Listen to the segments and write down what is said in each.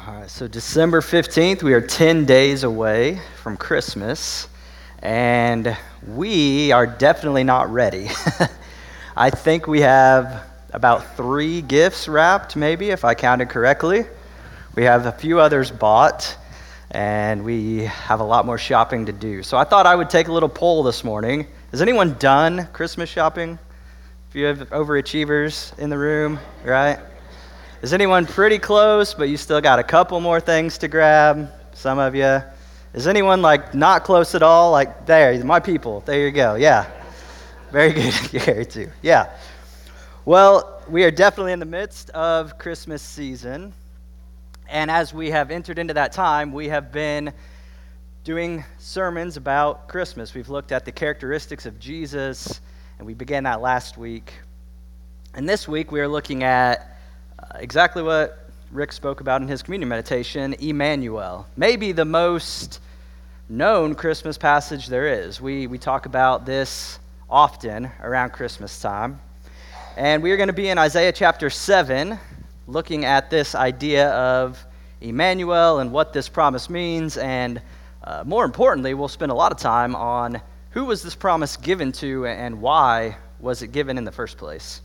All right, so December 15th, we are 10 days away from Christmas, and we are definitely not ready. I think we have about 3 gifts wrapped, maybe, if I counted correctly. We have a few others bought, and we have a lot more shopping to do. So I thought I would take a little poll this morning. Has anyone done Christmas shopping? If you have overachievers in the room, right? Is anyone pretty close, but you still got a couple more things to grab? Some of you. Is anyone like not close at all? Like there, my people. There you go. Yeah. Very good. Gary too. Yeah. Well, we are definitely in the midst of Christmas season. And as we have entered into that time, we have been doing sermons about Christmas. We've looked at the characteristics of Jesus, and we began that last week. And this week we are looking at exactly what Rick spoke about in his communion meditation, Emmanuel. Maybe the most known Christmas passage there is. We talk about this often around Christmas time. And we are going to be in Isaiah chapter 7, looking at this idea of Emmanuel and what this promise means. And more importantly, we'll spend a lot of time on who was this promise given to and why was it given in the first place.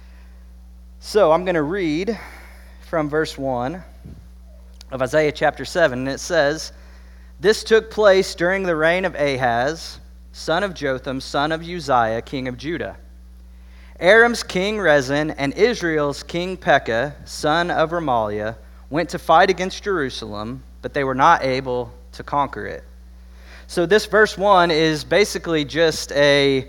So I'm going to read from verse 1 of Isaiah chapter 7, and it says, "This took place during the reign of Ahaz, son of Jotham, son of Uzziah, king of Judah. Aram's king Rezin and Israel's king Pekah, son of Remaliah, went to fight against Jerusalem, but they were not able to conquer it." So this verse 1 is basically just a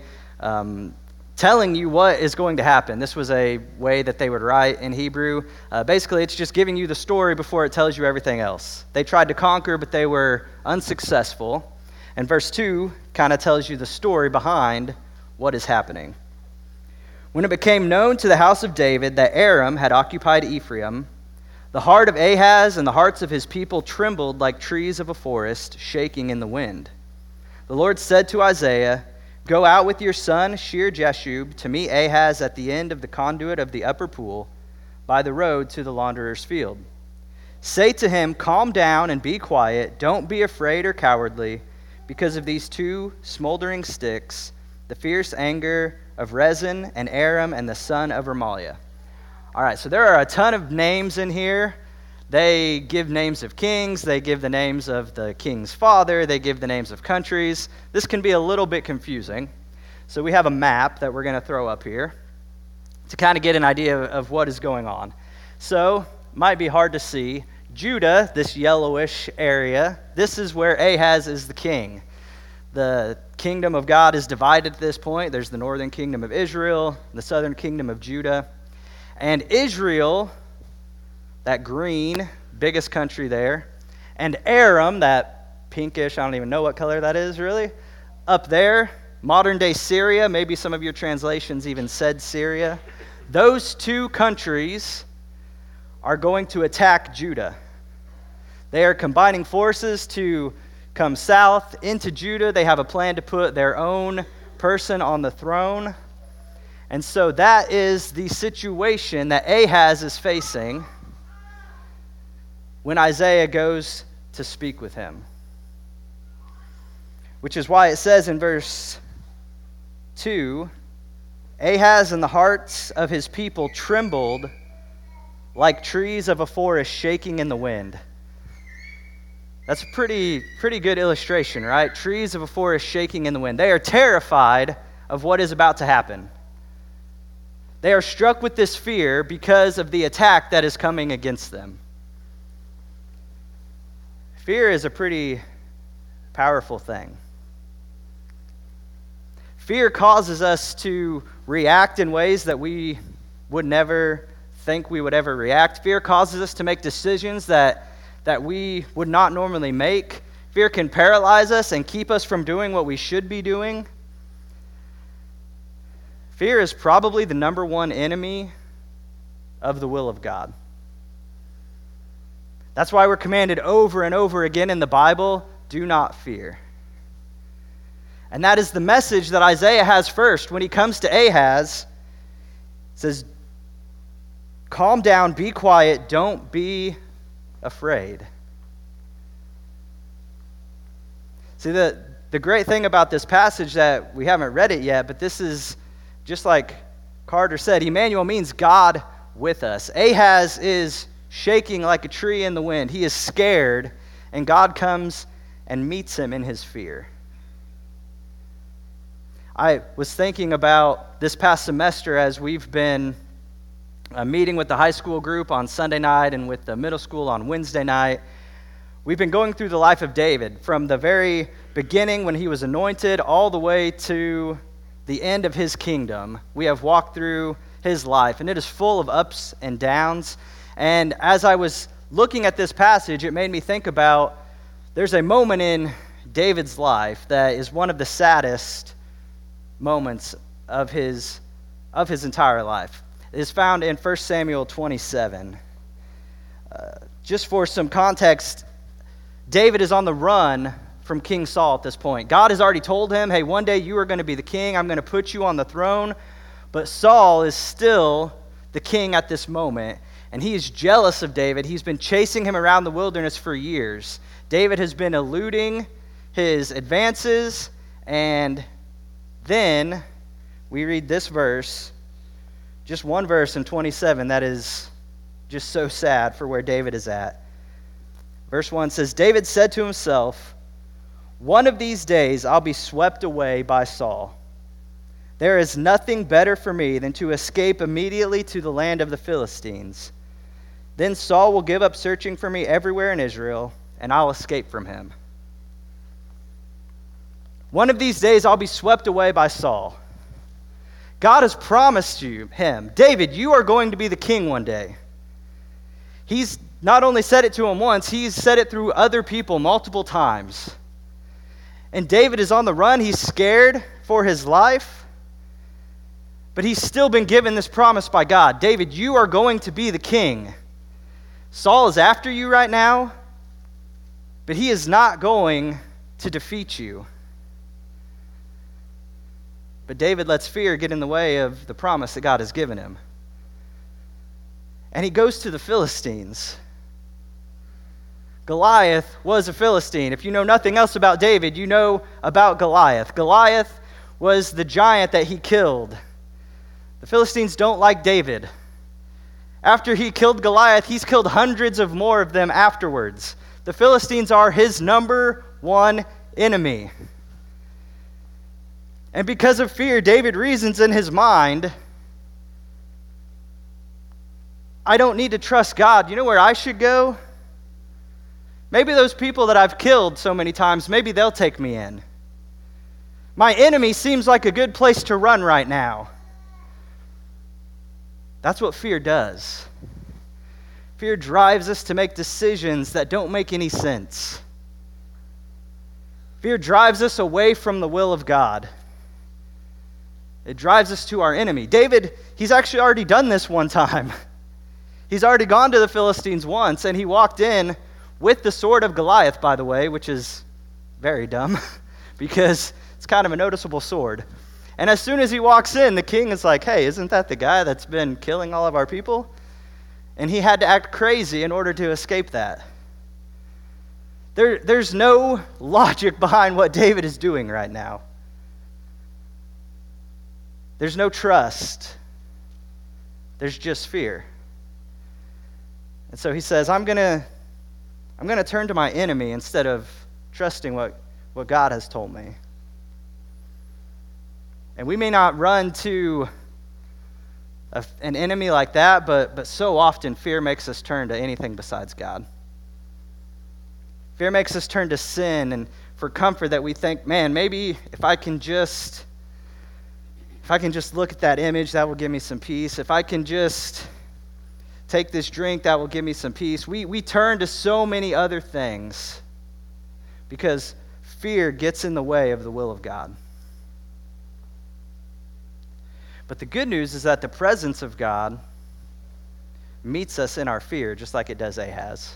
telling you what is going to happen. This was a way that they would write in Hebrew. Basically, it's just giving you the story before it tells you everything else. They tried to conquer, but they were unsuccessful. And verse 2 kind of tells you the story behind what is happening. "When it became known to the house of David that Aram had occupied Ephraim, the heart of Ahaz and the hearts of his people trembled like trees of a forest, shaking in the wind. The Lord said to Isaiah, 'Go out with your son Shear-Jashub to meet Ahaz at the end of the conduit of the upper pool, by the road to the launderer's field. Say to him, calm down and be quiet. Don't be afraid or cowardly because of these 2 smoldering sticks, the fierce anger of Rezin and Aram and the son of Remaliah.'" All right, so there are a ton of names in here. They give names of kings, they give the names of the king's father, they give the names of countries. This can be a little bit confusing. So we have a map that we're going to throw up here to kind of get an idea of what is going on. So, might be hard to see. Judah, this yellowish area, this is where Ahaz is the king. The kingdom of God is divided at this point. There's the northern kingdom of Israel, the southern kingdom of Judah. And Israel, that green, biggest country there, and Aram, that pinkish, I don't even know what color that is really, up there, modern-day Syria, maybe some of your translations even said Syria. Those 2 countries are going to attack Judah. They are combining forces to come south into Judah. They have a plan to put their own person on the throne. And so that is the situation that Ahaz is facing when Isaiah goes to speak with him. Which is why it says in verse 2, "Ahaz and the hearts of his people trembled like trees of a forest shaking in the wind." That's a pretty good illustration, right? Trees of a forest shaking in the wind. They are terrified of what is about to happen. They are struck with this fear because of the attack that is coming against them. Fear is a pretty powerful thing. Fear causes us to react in ways that we would never think we would ever react. Fear causes us to make decisions that we would not normally make. Fear can paralyze us and keep us from doing what we should be doing. Fear is probably the number 1 enemy of the will of God. That's why we're commanded over and over again in the Bible, do not fear. And that is the message that Isaiah has first. When he comes to Ahaz, it says, calm down, be quiet, don't be afraid. See, the great thing about this passage that we haven't read it yet, but this is just like Carter said, Emmanuel means God with us. Ahaz is shaking like a tree in the wind. He is scared, and God comes and meets him in his fear. I was thinking about this past semester as we've been meeting with the high school group on Sunday night and with the middle school on Wednesday night. We've been going through the life of David from the very beginning when he was anointed all the way to the end of his kingdom. We have walked through his life, and it is full of ups and downs. And as I was looking at this passage, it made me think about there's a moment in David's life that is one of the saddest moments of his entire life. It is found in 1 Samuel 27. Just for some context, David is on the run from King Saul at this point. God has already told him, hey, one day you are going to be the king. I'm going to put you on the throne. But Saul is still the king at this moment, and he is jealous of David. He's been chasing him around the wilderness for years. David has been eluding his advances, and then we read this verse, just one verse in 27, that is just so sad for where David is at. Verse 1 says, David said to himself, one of these days I'll be swept away by Saul. There is nothing better for me than to escape immediately to the land of the Philistines. Then Saul will give up searching for me everywhere in Israel, and I'll escape from him. One of these days I'll be swept away by Saul. God has promised him, David, you are going to be the king one day. He's not only said it to him once, he's said it through other people multiple times. And David is on the run. He's scared for his life. But he's still been given this promise by God. David, you are going to be the king. Saul is after you right now, but he is not going to defeat you. But David lets fear get in the way of the promise that God has given him. And he goes to the Philistines. Goliath was a Philistine. If you know nothing else about David, you know about Goliath. Goliath was the giant that he killed. The Philistines don't like David. After he killed Goliath, he's killed hundreds of more of them afterwards. The Philistines are his number one enemy. And because of fear, David reasons in his mind, I don't need to trust God. You know where I should go? Maybe those people that I've killed so many times, maybe they'll take me in. My enemy seems like a good place to run right now. That's what fear does. Fear drives us to make decisions that don't make any sense. Fear drives us away from the will of God. It drives us to our enemy. David, he's actually already done this one time. He's already gone to the Philistines once, and he walked in with the sword of Goliath, by the way, which is very dumb because it's kind of a noticeable sword. And as soon as he walks in, the king is like, hey, isn't that the guy that's been killing all of our people? And he had to act crazy in order to escape that. There's no logic behind what David is doing right now. There's no trust. There's just fear. And so he says, I'm going to turn to my enemy instead of trusting what God has told me. And we may not run to an enemy like that, but so often fear makes us turn to anything besides God. Fear makes us turn to sin and for comfort that we think, man, maybe if I can just look at that image, that will give me some peace. If I can just take this drink, that will give me some peace. We turn to so many other things because fear gets in the way of the will of God. But the good news is that the presence of God meets us in our fear, just like it does Ahaz.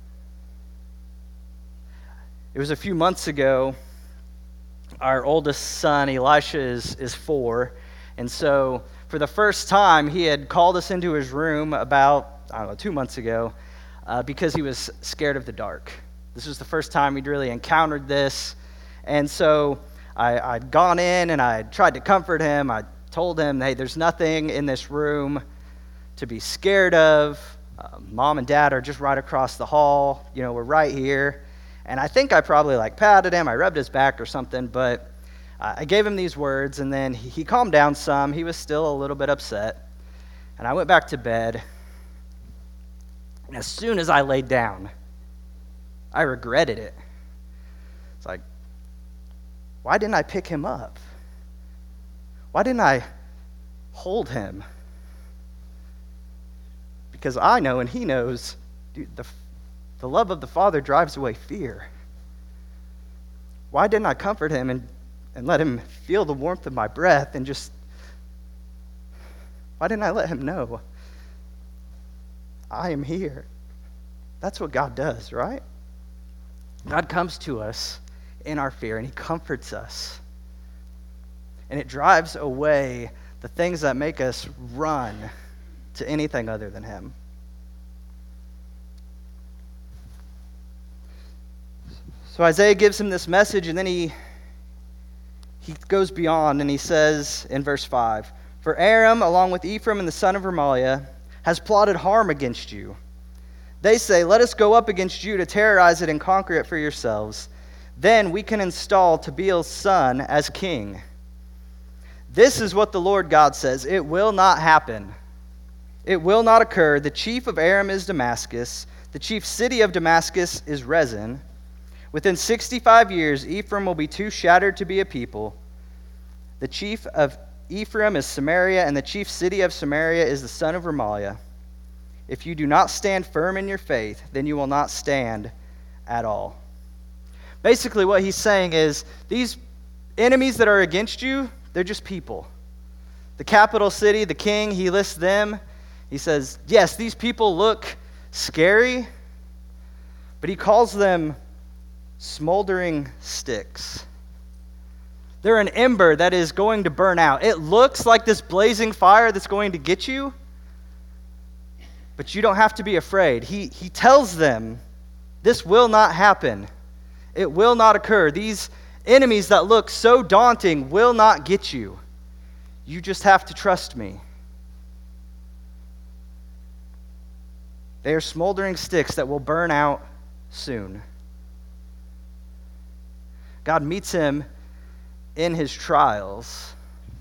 It was a few months ago. Our oldest son, Elisha, is 4. And so for the first time, he had called us into his room about, 2 months ago. because he was scared of the dark. This was the first time he'd really encountered this. And so I'd gone in and I tried to comfort him. I told him, hey, there's nothing in this room to be scared of. Mom and Dad are just right across the hall. We're right here. And I think I probably patted him. I rubbed his back or something, but I gave him these words, and then he calmed down some. He was still a little bit upset. And I went back to bed. And as soon as I laid down, I regretted it. It's like, why didn't I pick him up? Why didn't I hold him? Because I know and he knows, dude, the love of the Father drives away fear. Why didn't I comfort him and let him feel the warmth of my breath and why didn't I let him know I am here? That's what God does, right? God comes to us in our fear and he comforts us. And it drives away the things that make us run to anything other than him. So Isaiah gives him this message, and then he goes beyond and he says in verse 5, "For Aram, along with Ephraim and the son of Remaliah, has plotted harm against you. They say, 'Let us go up against you to terrorize it and conquer it for yourselves. Then we can install Tabaal's son as king.' This is what the Lord God says, it will not happen. It will not occur. The chief of Aram is Damascus. The chief city of Damascus is Rezin. Within 65 years, Ephraim will be too shattered to be a people. The chief of Ephraim is Samaria, and the chief city of Samaria is the son of Remaliah. If you do not stand firm in your faith, then you will not stand at all." Basically, what he's saying is, these enemies that are against you, they're just people. The capital city, the king, he lists them. He says, yes, these people look scary, but he calls them smoldering sticks. They're an ember that is going to burn out. It looks like this blazing fire that's going to get you, but you don't have to be afraid. He tells them this will not happen. It will not occur. These enemies that look so daunting will not get you. You just have to trust me. They are smoldering sticks that will burn out soon. God meets him in his trials.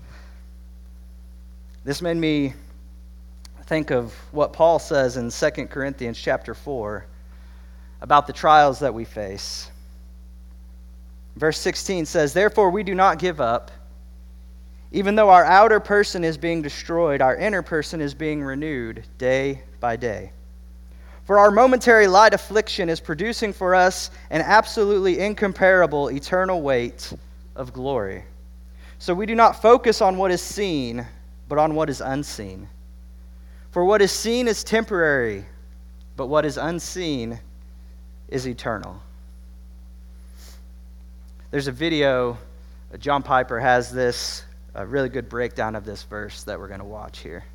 This made me think of what Paul says in 2 Corinthians chapter 4 about the trials that we face. Verse 16 says, "Therefore we do not give up. Even though our outer person is being destroyed, our inner person is being renewed day by day. For our momentary light affliction is producing for us an absolutely incomparable eternal weight of glory. So we do not focus on what is seen, but on what is unseen. For what is seen is temporary, but what is unseen is eternal." There's a video, John Piper has this, a really good breakdown of this verse that we're going to watch here.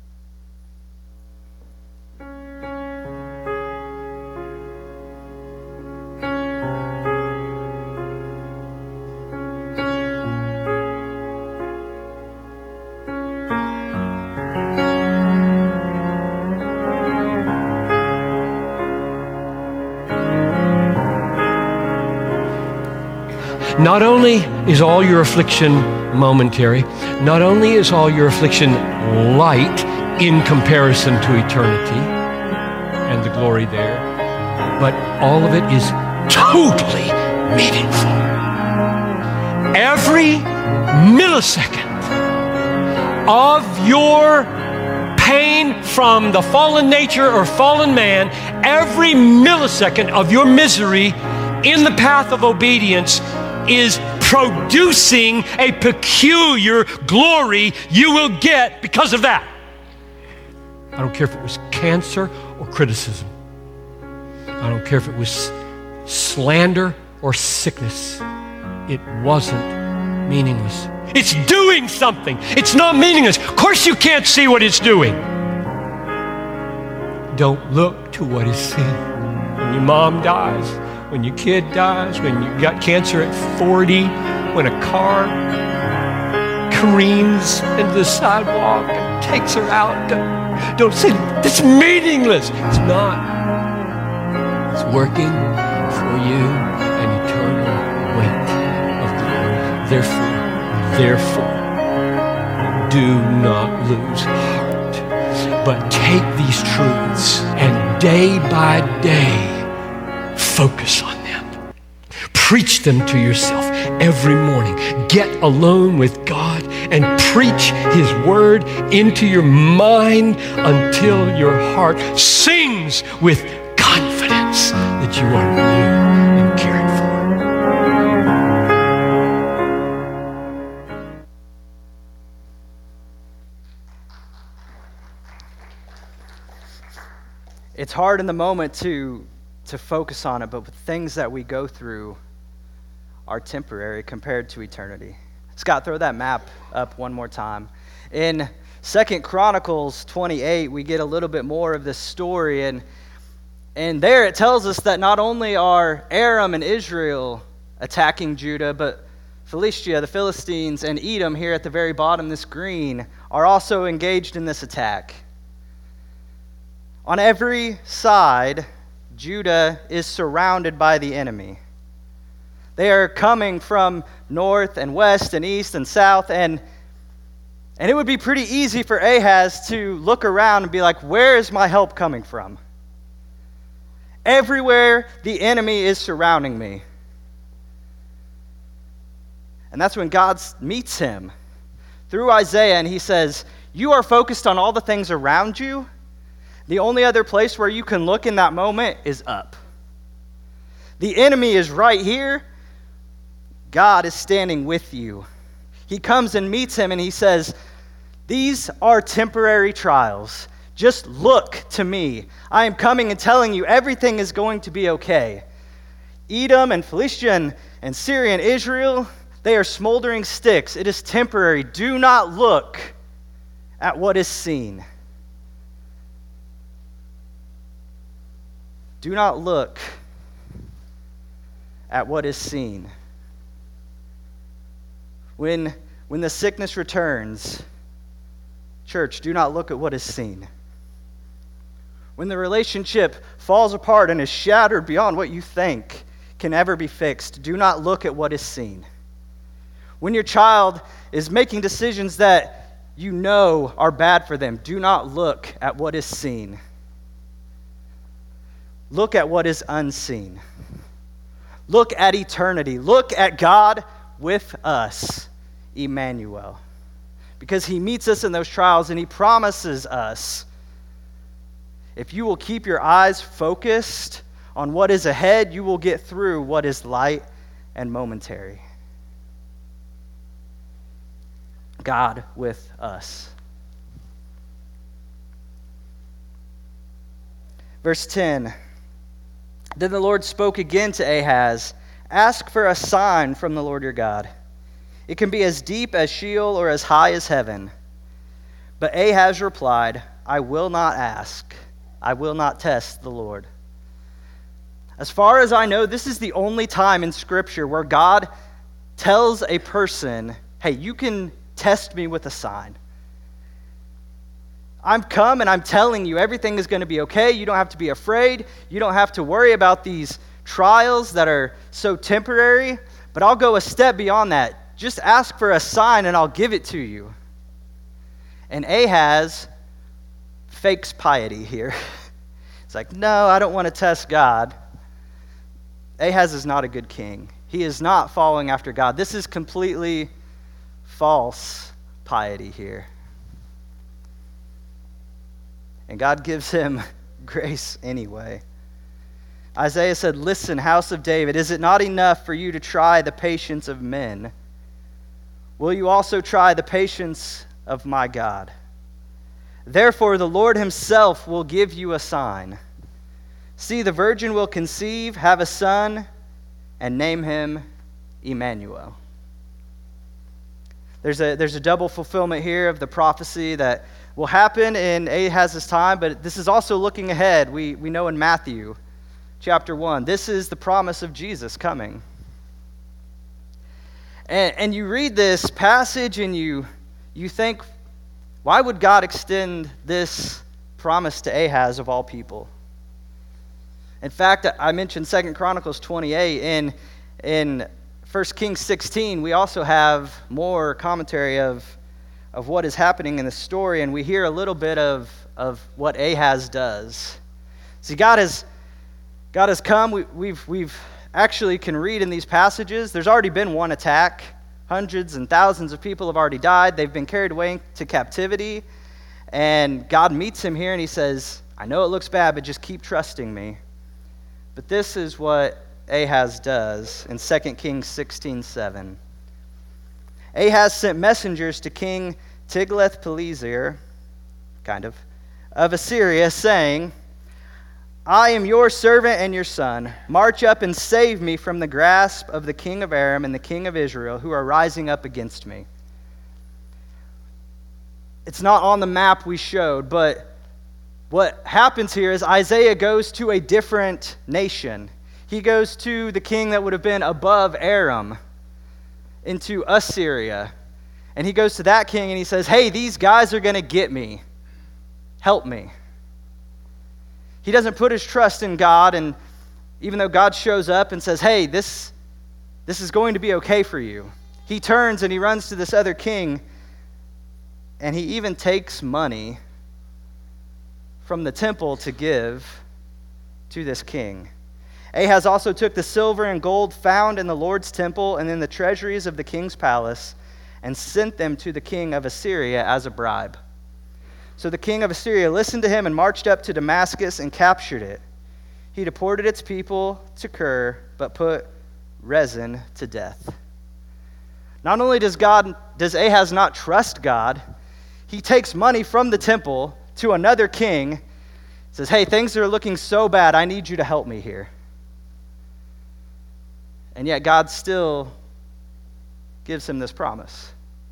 Not only is all your affliction momentary, not only is all your affliction light in comparison to eternity and the glory there, but all of it is totally meaningful. Every millisecond of your pain from the fallen nature or fallen man, every millisecond of your misery in the path of obedience is producing a peculiar glory you will get because of that. I don't care if it was cancer or criticism. I don't care if it was slander or sickness. It wasn't meaningless. It's doing something. It's not meaningless. Of course you can't see what it's doing. Don't look to what is seen. When your mom dies, when your kid dies, when you got cancer at 40, when a car careens into the sidewalk and takes her out, don't say, "It's meaningless." It's not. It's working for you an eternal weight of glory. Therefore, do not lose heart, but take these truths and day by day focus on them. Preach them to yourself every morning. Get alone with God and preach His word into your mind until your heart sings with confidence that you are new and cared for. It's hard in the moment to focus on it, but the things that we go through are temporary compared to eternity. Scott, throw that map up one more time. In 2 Chronicles 28, we get a little bit more of this story, and there it tells us that not only are Aram and Israel attacking Judah, but Philistia, the Philistines, and Edom here at the very bottom, this green, are also engaged in this attack. On every side, Judah is surrounded by the enemy. They are coming from north and west and east and south, and it would be pretty easy for Ahaz to look around and be like, where is my help coming from? Everywhere the enemy is surrounding me. And that's when God meets him through Isaiah, and he says, you are focused on all the things around you. The only other place where you can look in that moment is up. The enemy is right here. God is standing with you. He comes and meets him and he says, these are temporary trials. Just look to me. I am coming and telling you everything is going to be okay. Edom and Philistia and Syria and Israel, they are smoldering sticks. It is temporary. Do not look at what is seen. Do not look at what is seen. When the sickness returns, church, do not look at what is seen. When the relationship falls apart and is shattered beyond what you think can ever be fixed, do not look at what is seen. When your child is making decisions that you know are bad for them, do not look at what is seen. Look at what is unseen. Look at eternity. Look at God with us, Emmanuel. Because he meets us in those trials and he promises us, if you will keep your eyes focused on what is ahead, you will get through what is light and momentary. God with us. Verse 10. Then the Lord spoke again to Ahaz, ask for a sign from the Lord your God. It can be as deep as Sheol or as high as heaven. But Ahaz replied, I will not ask. I will not test the Lord. As far as I know, this is the only time in Scripture where God tells a person, hey, you can test me with a sign. I'm come and I'm telling you everything is going to be okay. You don't have to be afraid. You don't have to worry about these trials that are so temporary. But I'll go a step beyond that. Just ask for a sign and I'll give it to you. And Ahaz fakes piety here. It's like, no, I don't want to test God. Ahaz is not a good king. He is not following after God. This is completely false piety here. And God gives him grace anyway. Isaiah said, listen, house of David, is it not enough for you to try the patience of men? Will you also try the patience of my God? Therefore, the Lord himself will give you a sign. See, the virgin will conceive, have a son, and name him Emmanuel. There's a double fulfillment here of the prophecy that will happen in Ahaz's time, but this is also looking ahead. We know in Matthew chapter 1, this is the promise of Jesus coming. And you read this passage and you think, why would God extend this promise to Ahaz of all people? In fact, I mentioned 2 Chronicles 28. In 1 Kings 16, we also have more commentary of what is happening in the story, and we hear a little bit of what Ahaz does. See, God has come. We've actually can read in these passages, there's already been one attack. Hundreds and thousands of people have already died. They've been carried away to captivity. And God meets him here and he says, I know it looks bad, but just keep trusting me. But this is what Ahaz does in 2 Kings 16:7. Ahaz sent messengers to King Tiglath-Pileser, of Assyria, saying, I am your servant and your son. March up and save me from the grasp of the king of Aram and the king of Israel, who are rising up against me. It's not on the map we showed, but what happens here is Isaiah goes to a different nation. He goes to the king that would have been above Aram, into Assyria. And he goes to that king and he says, hey, these guys are going to get me. Help me. He doesn't put his trust in God, and even though God shows up and says, hey, this is going to be okay for you, he turns and he runs to this other king, and he even takes money from the temple to give to this king. Ahaz also took the silver and gold found in the Lord's temple and in the treasuries of the king's palace and sent them to the king of Assyria as a bribe. So the king of Assyria listened to him and marched up to Damascus and captured it. He deported its people to Kir, but put Rezin to death. Not only does Ahaz not trust God, he takes money from the temple to another king, says, hey, things are looking so bad, I need you to help me here. And yet God still gives him this promise.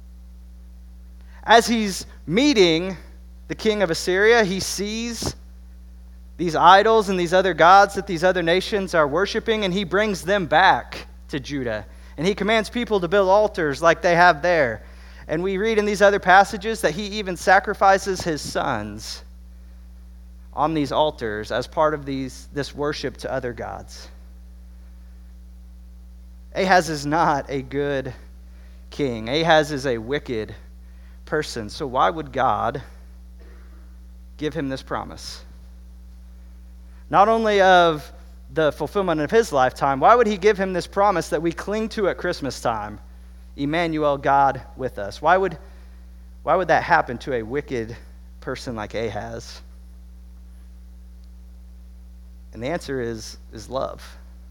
As he's meeting the king of Assyria, he sees these idols and these other gods that these other nations are worshiping, and he brings them back to Judah. And he commands people to build altars like they have there. And we read in these other passages that he even sacrifices his sons on these altars as part of this worship to other gods. Ahaz is not a good king. Ahaz is a wicked person. So why would God give him this promise? Not only of the fulfillment of his lifetime, why would he give him this promise that we cling to at Christmas time? Emmanuel, God with us. Why would that happen to a wicked person like Ahaz? And the answer is love.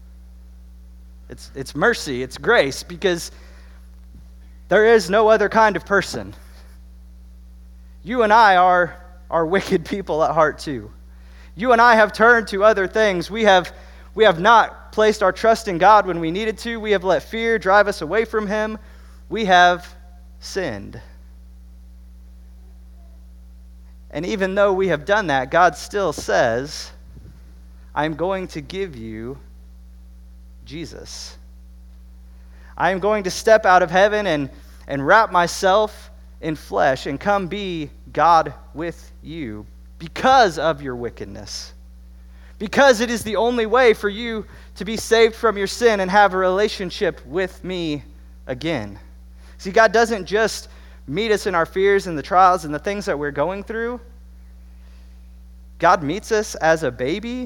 It's mercy, it's grace, because there is no other kind of person. You and I are wicked people at heart too. You and I have turned to other things. We have not placed our trust in God when we needed to. We have let fear drive us away from him. We have sinned. And even though we have done that, God still says, I'm going to give you Jesus. I am going to step out of heaven and wrap myself in flesh and come be God with you because of your wickedness. Because it is the only way for you to be saved from your sin and have a relationship with me again. See, God doesn't just meet us in our fears and the trials and the things that we're going through. God meets us as a baby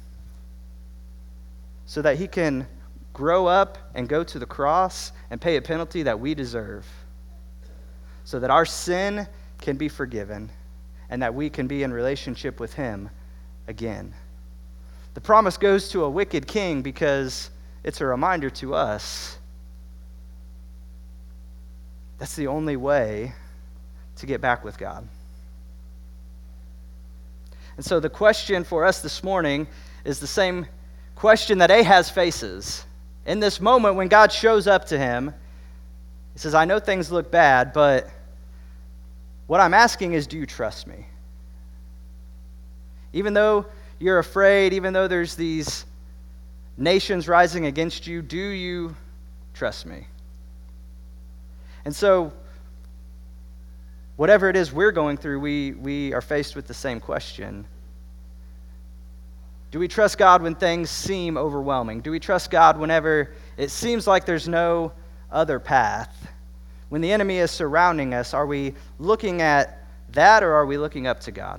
so that he can grow up and go to the cross and pay a penalty that we deserve, so that our sin can be forgiven and that we can be in relationship with him again. The promise goes to a wicked king because it's a reminder to us that's the only way to get back with God. And so the question for us this morning is the same question that Ahaz faces. In this moment when God shows up to him, he says, I know things look bad, but What I'm asking is, do you trust me? Even though you're afraid, even though there's these nations rising against you, do you trust me? And so, whatever it is we're going through, we are faced with the same question. Do we trust God when things seem overwhelming? Do we trust God whenever it seems like there's no other path? When the enemy is surrounding us, are we looking at that, or are we looking up to God?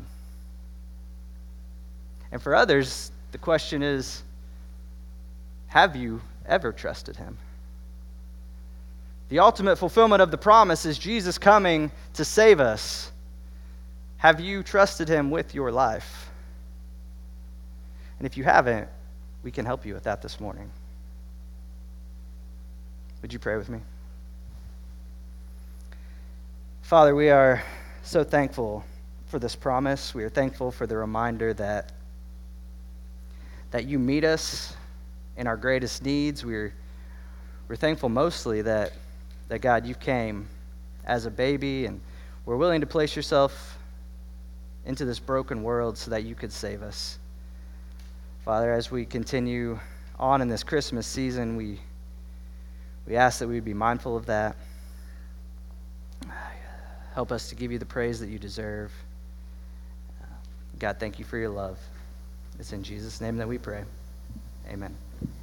And for others, the question is, have you ever trusted him? The ultimate fulfillment of the promise is Jesus coming to save us. Have you trusted him with your life? And if you haven't, we can help you with that this morning. Would you pray with me? Father, we are so thankful for this promise. We are thankful for the reminder that you meet us in our greatest needs. We're thankful mostly that God, you came as a baby and were willing to place yourself into this broken world so that you could save us. Father, as we continue on in this Christmas season, we ask that we would be mindful of that. Help us to give you the praise that you deserve. God, thank you for your love. It's in Jesus' name that we pray. Amen.